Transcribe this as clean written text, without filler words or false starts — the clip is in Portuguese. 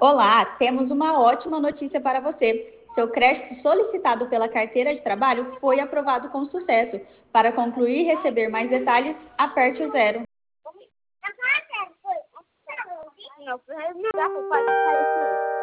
Olá, temos uma ótima notícia para você. Seu crédito solicitado pela carteira de trabalho foi aprovado com sucesso. Para concluir e receber mais detalhes, aperte o zero. Não,